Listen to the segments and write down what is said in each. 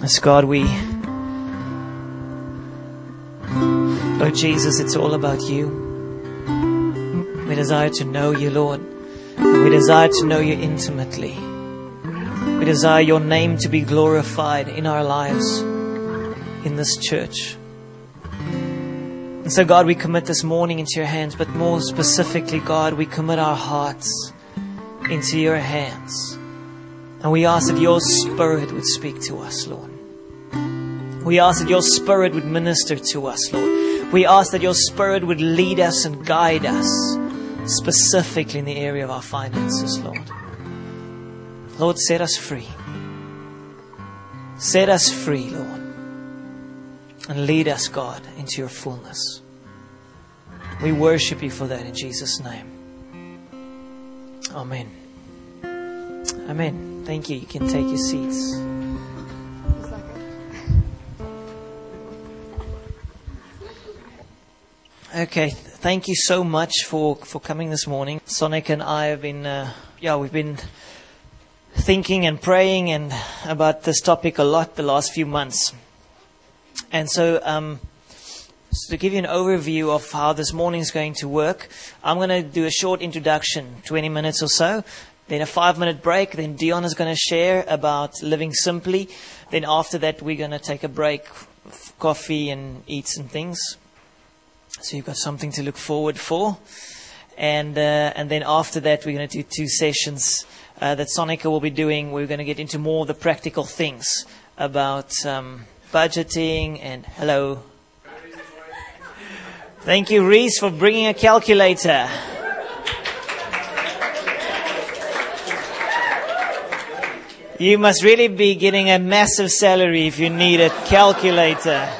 Yes, God, Lord Jesus, it's all about you. We desire to know you, Lord. We desire to know you intimately. We desire your name to be glorified in our lives, in this church. And so, God, we commit this morning into your hands, but more specifically, God, we commit our hearts into your hands. And we ask that your Spirit would speak to us, Lord. We ask that your Spirit would minister to us, Lord. We ask that your Spirit would lead us and guide us, specifically in the area of our finances, Lord. Lord, set us free. Set us free, Lord. And lead us, God, into your fullness. We worship you for that in Jesus' name. Amen. Amen. Thank you. You can take your seats. Okay. Thank you so much for coming this morning. Sonic and I have been, we've been thinking and praying and about this topic a lot the last few months. And so, to give you an overview of how this morning is going to work, I'm going to do a short introduction, 20 minutes or so. Then a 5-minute break. Then Dion is going to share about living simply. Then after that, we're going to take a break, coffee and eat some things. So you've got something to look forward for. And then after that, we're going to do 2 sessions that Sonica will be doing. We're going to get into more of the practical things about budgeting and hello. Thank you, Reese, for bringing a calculator. You must really be getting a massive salary if you need a calculator.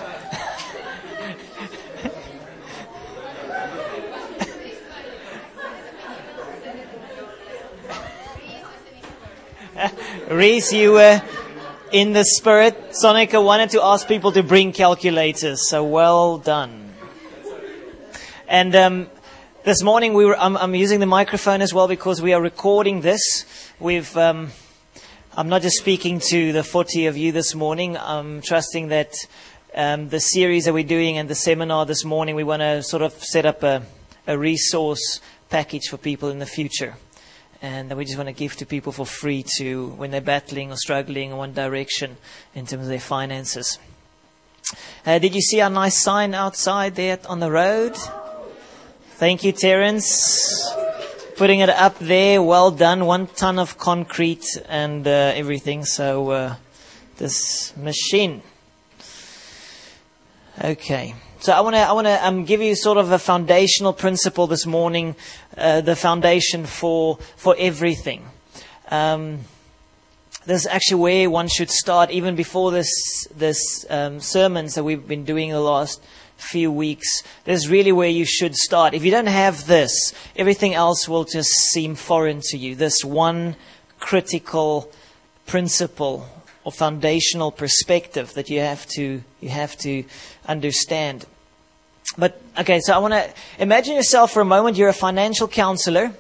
Reese, you were in the spirit. Sonica wanted to ask people to bring calculators, so well done. And this morning I'm using the microphone as well because we are recording this. I'm not just speaking to the 40 of you this morning. I'm trusting that the series that we're doing and the seminar this morning, we want to sort of set up a resource package for people in the future. And we just want to give to people for free to when they're battling or struggling in one direction in terms of their finances. Did you see our nice sign outside there on the road? Thank you, Terence. Putting it up there, well done. 1 ton of concrete and everything. So this machine. Okay. So I want to give you sort of a foundational principle this morning, the foundation for everything. This is actually where one should start, even before this sermons that we've been doing the last few weeks. This is really where you should start. If you don't have this, everything else will just seem foreign to you. This one critical principle or foundational perspective that you have to understand. But okay, so I want to imagine yourself for a moment. You're a financial counselor,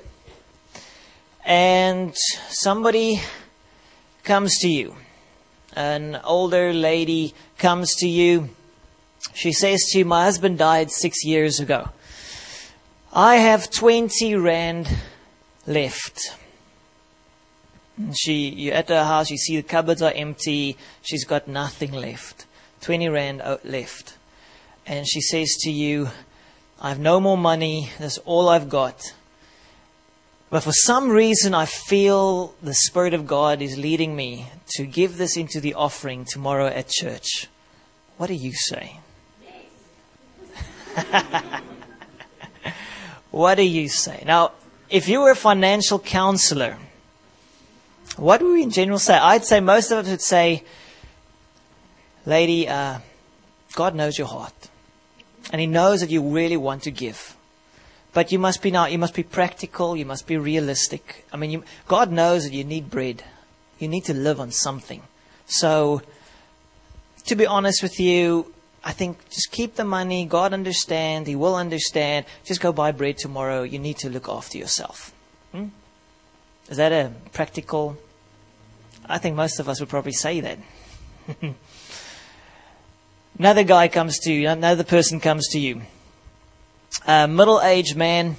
and somebody comes to you. An older lady comes to you. She says to you, "My husband died 6 years ago. I have 20 rand left." You're at her house, you see the cupboards are empty, she's got nothing left. 20 rand left. And she says to you, "I have no more money, that's all I've got. But for some reason I feel the Spirit of God is leading me to give this into the offering tomorrow at church." What do you say? What do you say? Now, if you were a financial counselor, what would we in general say? I'd say most of us would say, "Lady, God knows your heart. And He knows that you really want to give. But you must be practical, you must be realistic. I mean, God knows that you need bread. You need to live on something. So, to be honest with you, I think just keep the money. God understands. He will understand. Just go buy bread tomorrow. You need to look after yourself." Is that a practical? I think most of us would probably say that. Another guy comes to you, another person comes to you. A middle-aged man,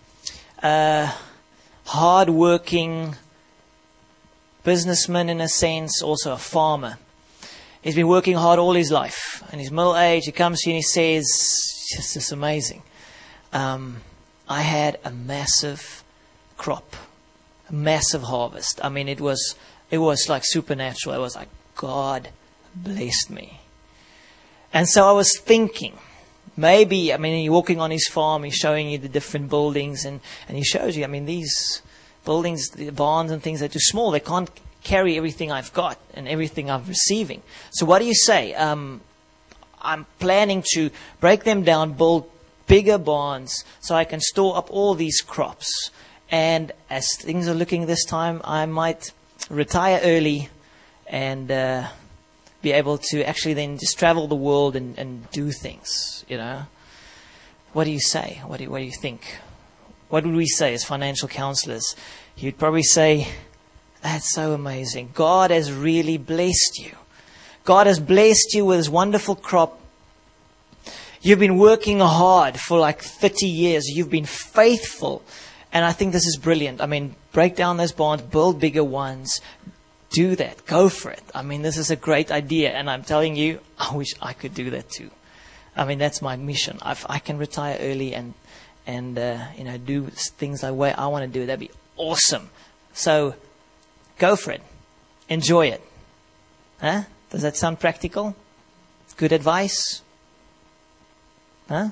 hard-working businessman in a sense, also a farmer. He's been working hard all his life. And he's middle-aged. He comes to you and he says, this is amazing. I had a massive crop, a massive harvest. I mean, it was like supernatural. It was like God blessed me. And so I was thinking, maybe, you're walking on his farm, he's showing you the different buildings, and he shows you, these buildings, the barns and things, they're too small. They can't carry everything I've got and everything I'm receiving. So what do you say? I'm planning to break them down, build bigger barns so I can store up all these crops. And as things are looking this time, I might retire early and be able to actually then just travel the world and do things, What do you say? What do you think? What would we say as financial counselors? You'd probably say, that's so amazing. God has really blessed you. God has blessed you with His wonderful crop. You've been working hard for like 30 years. You've been faithful. And I think this is brilliant. Break down those barns, build bigger ones. Do that. Go for it. This is a great idea. And I'm telling you, I wish I could do that too. That's my mission. If I can retire early and do things the way I want to do, that'd be awesome. So go for it. Enjoy it. Huh? Does that sound practical? Good advice? Huh?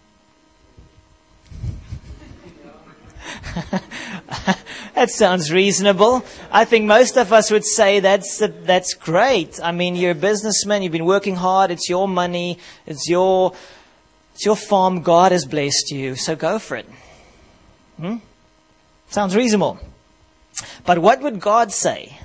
That sounds reasonable. I think most of us would say that's great. You're a businessman. You've been working hard. It's your money. It's your farm. God has blessed you. So go for it. Sounds reasonable. But what would God say?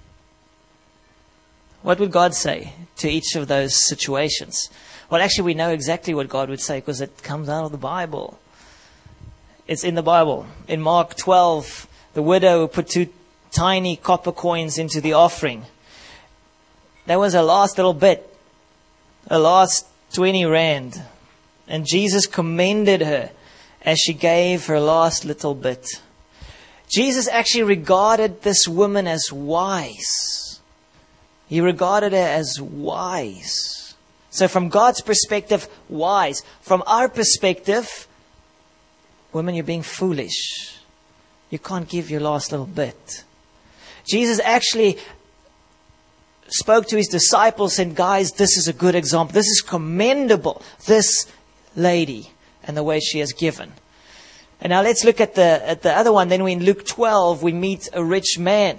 What would God say to each of those situations? Well, actually, we know exactly what God would say because it comes out of the Bible. It's in the Bible. In Mark 12, the widow put 2 tiny copper coins into the offering. That was her last little bit. Her last 20 rand. And Jesus commended her as she gave her last little bit. Jesus actually regarded this woman as wise. He regarded her as wise. So from God's perspective, wise. From our perspective, women, you're being foolish. You can't give your last little bit. Jesus actually spoke to His disciples and, guys, this is a good example. This is commendable. This lady and the way she has given. And now let's look at the other one. Then in Luke 12, we meet a rich man.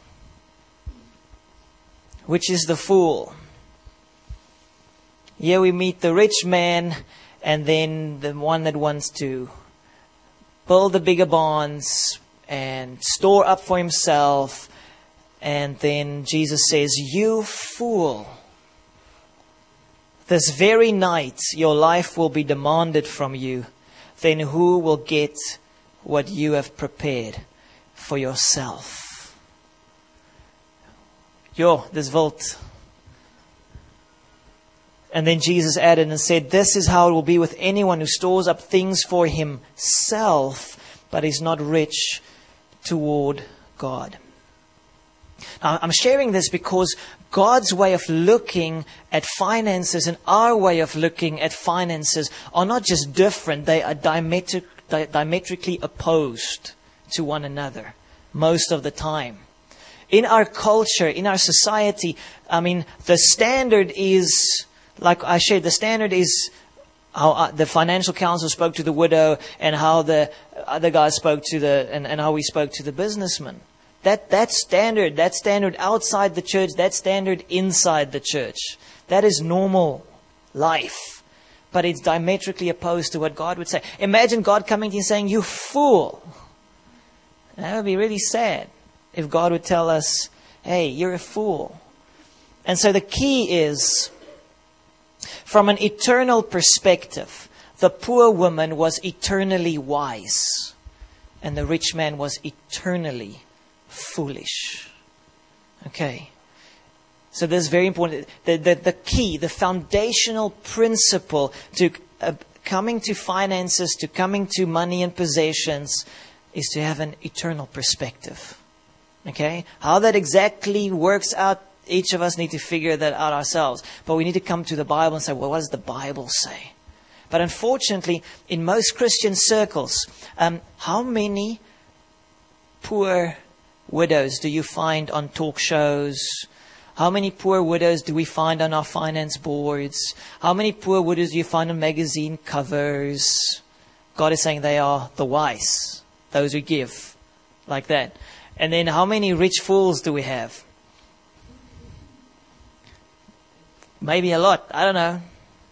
Which is the fool? Here we meet the rich man and then the one that wants to build the bigger barns and store up for himself. And then Jesus says, you fool. This very night your life will be demanded from you. Then who will get what you have prepared for yourself? Dis wild. And then Jesus added and said, this is how it will be with anyone who stores up things for himself, but is not rich toward God. Now, I'm sharing this because God's way of looking at finances and our way of looking at finances are not just different, they are diametrically opposed to one another most of the time. In our culture, in our society, the standard is, like I shared, the standard is how the financial counsel spoke to the widow and how the other guy spoke to and how we spoke to the businessman. That standard outside the church, that standard inside the church. That is normal life. But it's diametrically opposed to what God would say. Imagine God coming to you and saying, you fool. That would be really sad if God would tell us, hey, you're a fool. And so the key is, from an eternal perspective, the poor woman was eternally wise. And the rich man was eternally foolish. Okay. So this is very important. The key, the foundational principle to coming to finances, to coming to money and possessions, is to have an eternal perspective. Okay? How that exactly works out, each of us need to figure that out ourselves. But we need to come to the Bible and say, well, what does the Bible say? But unfortunately, in most Christian circles, how many poor widows do you find on talk shows? How many poor widows do we find on our finance boards? How many poor widows do you find on magazine covers? God is saying they are the wise, those who give, like that. And then how many rich fools do we have? Maybe a lot. I don't know.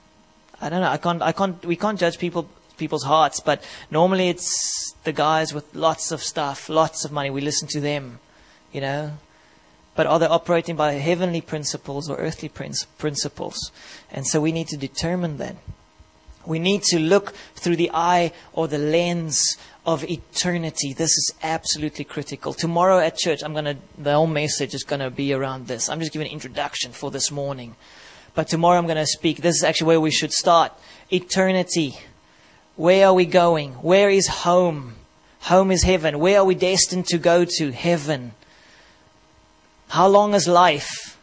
We can't judge people's hearts, but normally it's the guys with lots of stuff, lots of money. We listen to them, you know. But are they operating by heavenly principles or earthly principles? And so we need to determine that. We need to look through the eye or the lens of eternity. This is absolutely critical. Tomorrow at church, the whole message is going to be around this. I'm just giving an introduction for this morning. But tomorrow I'm going to speak. This is actually where we should start. Eternity. Where are we going? Where is home? Home is heaven. Where are we destined to go to? Heaven. How long is life?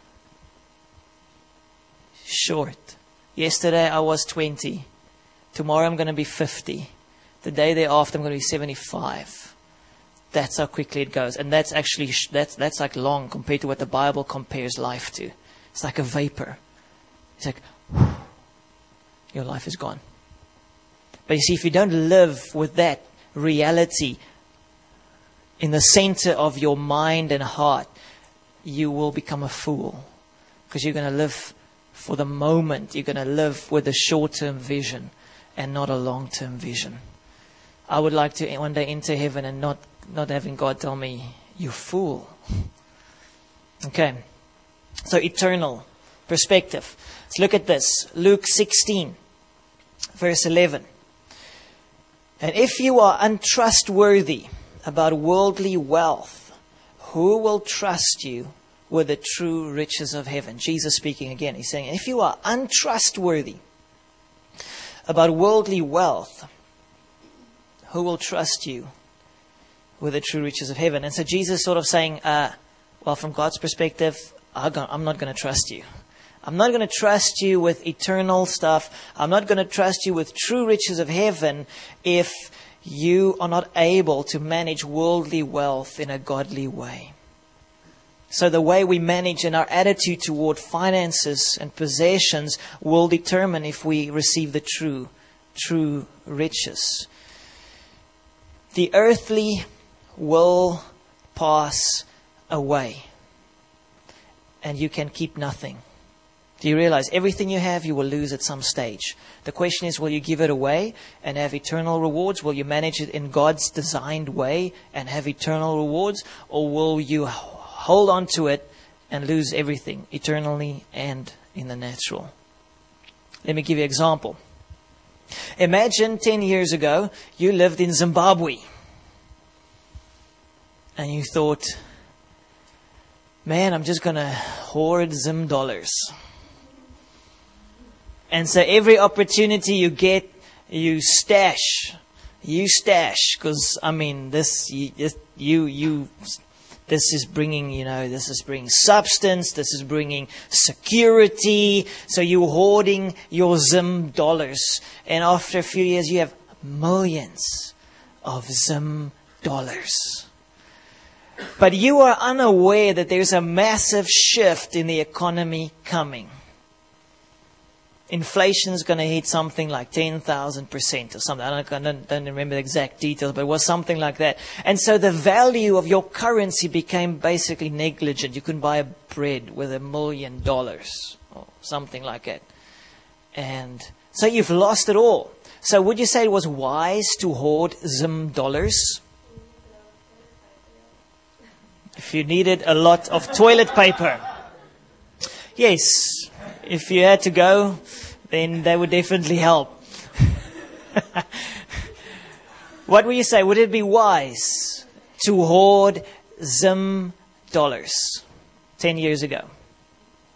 Short. Yesterday I was 20. Tomorrow I'm going to be 50. The day thereafter I'm going to be 75. That's how quickly it goes. And that's actually, that's like long compared to what the Bible compares life to. It's like a vapor. It's like, whew, your life is gone. But you see, if you don't live with that reality in the center of your mind and heart, you will become a fool. Because you're going to live for the moment. You're going to live with a short-term vision and not a long-term vision. I would like to one day enter heaven and not having God tell me, you fool. Okay. So eternal perspective. Let's look at this. Luke 16, verse 11. And if you are untrustworthy about worldly wealth, who will trust you with the true riches of heaven? Jesus speaking again. He's saying, if you are untrustworthy about worldly wealth, who will trust you with the true riches of heaven? And so Jesus sort of saying, well, from God's perspective, I'm not going to trust you. I'm not going to trust you with eternal stuff. I'm not going to trust you with true riches of heaven if you are not able to manage worldly wealth in a godly way. So the way we manage and our attitude toward finances and possessions will determine if we receive the true riches. The earthly will pass away, and you can keep nothing. Do you realize everything you have, you will lose at some stage? The question is, will you give it away and have eternal rewards? Will you manage it in God's designed way and have eternal rewards? Or will you hold on to it and lose everything eternally and in the natural? Let me give you an example. Imagine 10 years ago, you lived in Zimbabwe. And you thought, man, I'm just going to hoard Zim dollars. And so every opportunity you get, you stash. Because, I mean, this is bringing, this is bringing substance. This is bringing security. So you're hoarding your Zim dollars. And after a few years, you have millions of Zim dollars. But you are unaware that there's a massive shift in the economy coming. Inflation is going to hit something like 10,000% or something. I don't remember the exact details, but it was something like that. And so the value of your currency became basically negligent. You couldn't buy a bread with $1 million or something like that. And so you've lost it all. So would you say it was wise to hoard Zim dollars? If you needed a lot of toilet paper. Yes. If you had to go, then that would definitely help. What would you say? Would it be wise to hoard Zim dollars 10 years ago?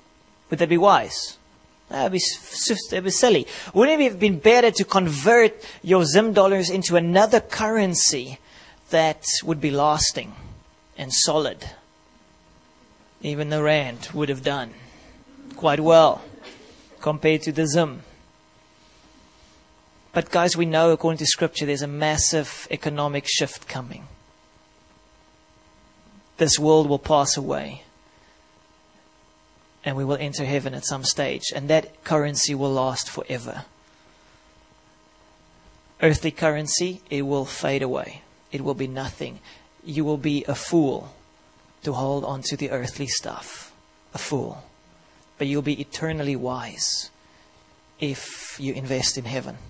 Would that be wise? That'd be silly. Wouldn't it have been better to convert your Zim dollars into another currency that would be lasting and solid? Even the rand would have done quite well compared to the Zim. But guys, we know according to Scripture there's a massive economic shift coming. This world will pass away. And we will enter heaven at some stage. And that currency will last forever. Earthly currency, it will fade away. It will be nothing. You will be a fool to hold on to the earthly stuff. A fool. But you'll be eternally wise if you invest in heaven.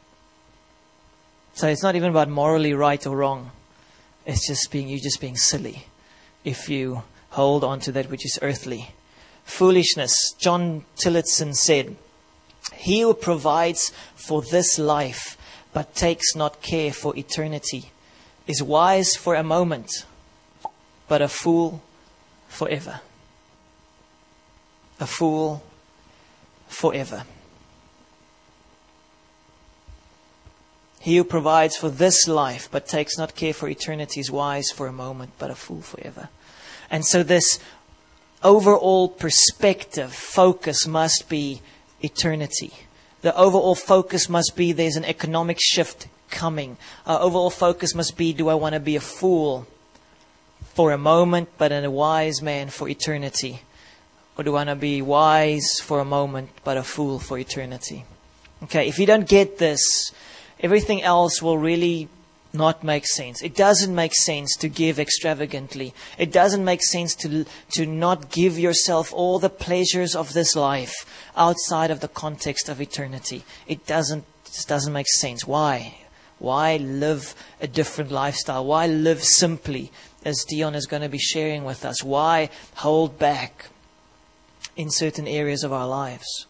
So it's not even about morally right or wrong. It's just you're just being silly if you hold on to that which is earthly. Foolishness. John Tillotson said, "He who provides for this life but takes not care for eternity is wise for a moment, but a fool forever." A fool forever. He who provides for this life but takes not care for eternity is wise for a moment, but a fool forever. And so this overall perspective, focus must be eternity. The overall focus must be there's an economic shift coming. Our overall focus must be, do I want to be a fool for a moment, but a wise man for eternity? Or do I want to be wise for a moment, but a fool for eternity? Okay, if you don't get this, everything else will really not make sense. It doesn't make sense to give extravagantly. It doesn't make sense to not give yourself all the pleasures of this life outside of the context of eternity. It just doesn't make sense. Why? Why live a different lifestyle? Why live simply, as Dion is going to be sharing with us? Why hold back in certain areas of our lives?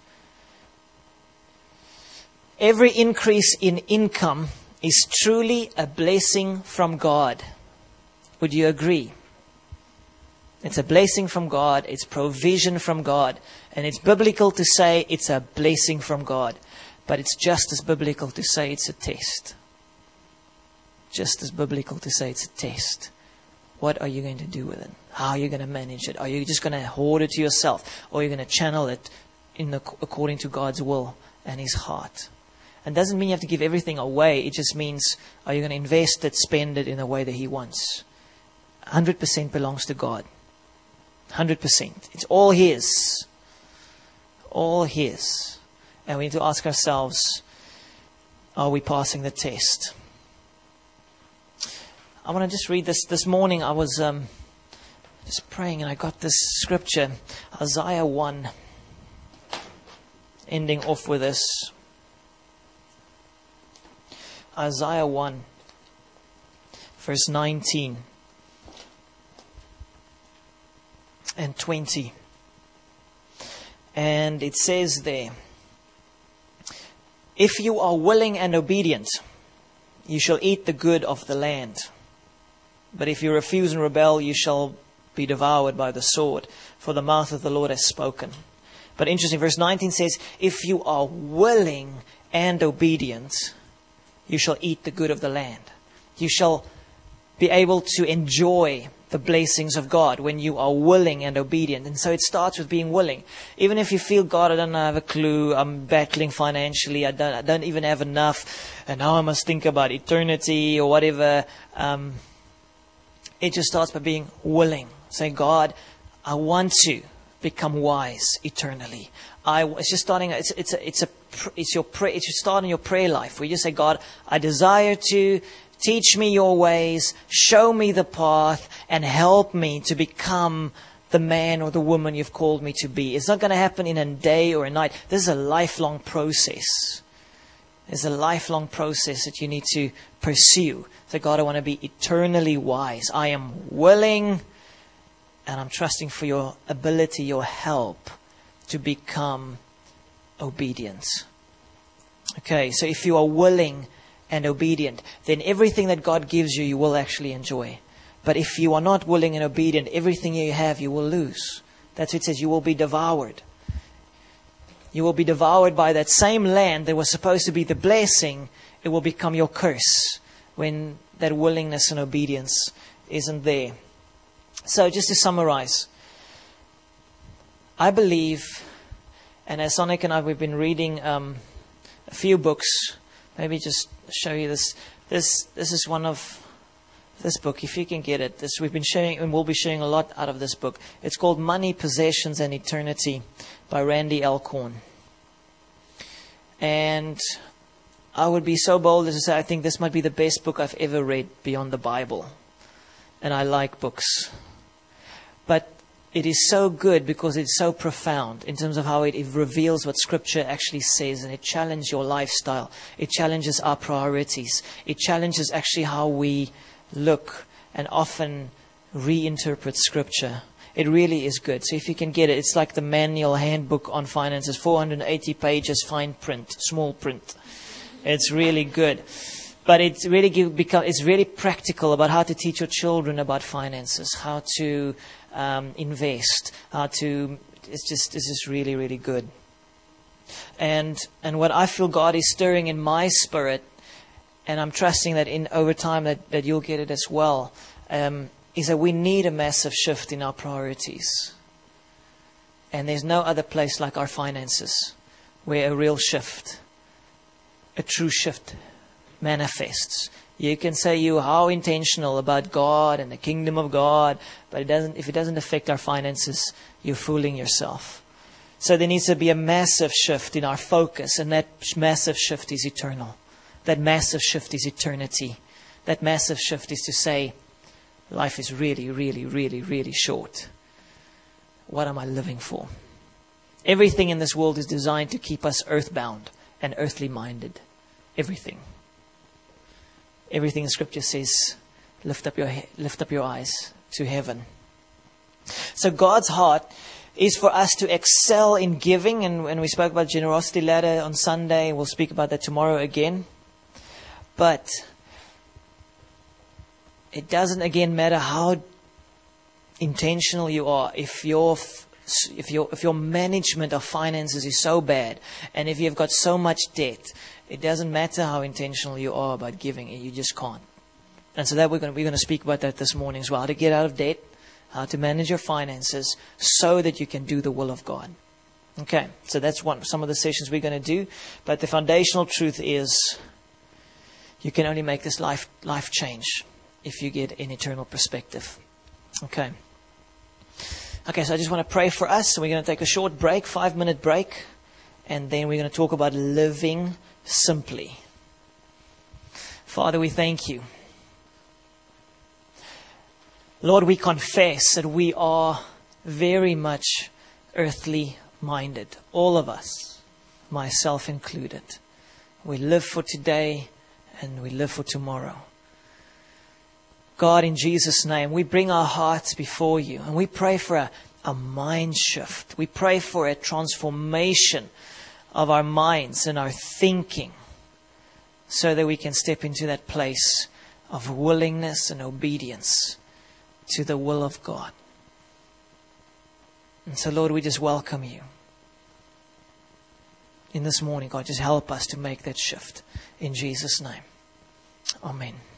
Every increase in income is truly a blessing from God. Would you agree? It's a blessing from God. It's provision from God. And it's biblical to say it's a blessing from God. But it's just as biblical to say it's a test. Just as biblical to say it's a test. What are you going to do with it? How are you going to manage it? Are you just going to hoard it to yourself? Or are you going to channel it according to God's will and His heart? And doesn't mean you have to give everything away. It just means, are you going to invest it, spend it in the way that He wants? 100% belongs to God. 100%. It's all His. All His. And we need to ask ourselves, are we passing the test? I want to just read this. This morning I was just praying and I got this scripture. Isaiah 1. Ending off with this. Isaiah 1, verse 19 and 20. And it says there, "If you are willing and obedient, you shall eat the good of the land. But if you refuse and rebel, you shall be devoured by the sword, for the mouth of the Lord has spoken." But interesting, verse 19 says, "If you are willing and obedient, you shall eat the good of the land." You shall be able to enjoy the blessings of God when you are willing and obedient. And so it starts with being willing. Even if you feel, God, I don't have a clue, I'm battling financially, I don't even have enough, and now I must think about eternity or whatever. It just starts by being willing. Say, God, I want to become wise eternally. It's just starting. It's your prayer. It should start in your prayer life, where you say, God, I desire to teach me your ways, show me the path, and help me to become the man or the woman you've called me to be. It's not going to happen in a day or a night. This is a lifelong process. There's a lifelong process that you need to pursue. So, God, I want to be eternally wise. I am willing, and I'm trusting for your ability, your help to become obedient. Okay, so if you are willing and obedient, then everything that God gives you, you will actually enjoy. But if you are not willing and obedient, everything you have, you will lose. That's what it says, you will be devoured. you will be devoured by that same land that was supposed to be the blessing. It will become your curse when that willingness and obedience isn't there. So just to summarize, I believe, and as Sonic and I, we've been reading a few books. Maybe just show you this. This is one of this book, if you can get it. We've been sharing, and we'll be sharing a lot out of this book. It's called Money, Possessions, and Eternity by Randy Alcorn. And I would be so bold as to say I think this might be the best book I've ever read beyond the Bible. And I like books. But it is so good because it's so profound in terms of how it reveals what Scripture actually says, and it challenges your lifestyle. It challenges our priorities. It challenges actually how we look and often reinterpret Scripture. It really is good. So if you can get it, it's like the manual handbook on finances, 480 pages, fine print, small print. It's really good. But it's really practical about how to teach your children about finances, how to invest, it's just really, really good. And what I feel God is stirring in my spirit, and I'm trusting that over time that you'll get it as well, is that we need a massive shift in our priorities. And there's no other place like our finances where a real shift, a true shift manifests. You can say you're how intentional about God and the kingdom of God, but if it doesn't affect our finances, you're fooling yourself. So there needs to be a massive shift in our focus, and that massive shift is eternal. That massive shift is eternity. That massive shift is to say, life is really, really, really, really short. What am I living for? Everything in this world is designed to keep us earthbound and earthly minded. Everything. Everything in Scripture says, lift up your eyes to heaven. So God's heart is for us to excel in giving, and when we spoke about generosity ladder on Sunday, we'll speak about that tomorrow again. But it doesn't again matter how intentional you are if your management of finances is so bad, and if you've got so much debt. It doesn't matter how intentional you are about giving, you just can't. And so that we're going to speak about that this morning as well. How to get out of debt, how to manage your finances so that you can do the will of God. Okay, so that's some of the sessions we're going to do. But the foundational truth is you can only make this life change if you get an eternal perspective. Okay, so I just want to pray for us. So we're going to take a short break, 5-minute break. And then we're going to talk about living simply. Father, we thank you. Lord, we confess that we are very much earthly minded. All of us, myself included. We live for today and we live for tomorrow. God, in Jesus' name, we bring our hearts before you and we pray for a mind shift. We pray for a transformation of our minds and our thinking so that we can step into that place of willingness and obedience to the will of God. And so, Lord, we just welcome you in this morning. God, just help us to make that shift in Jesus' name. Amen.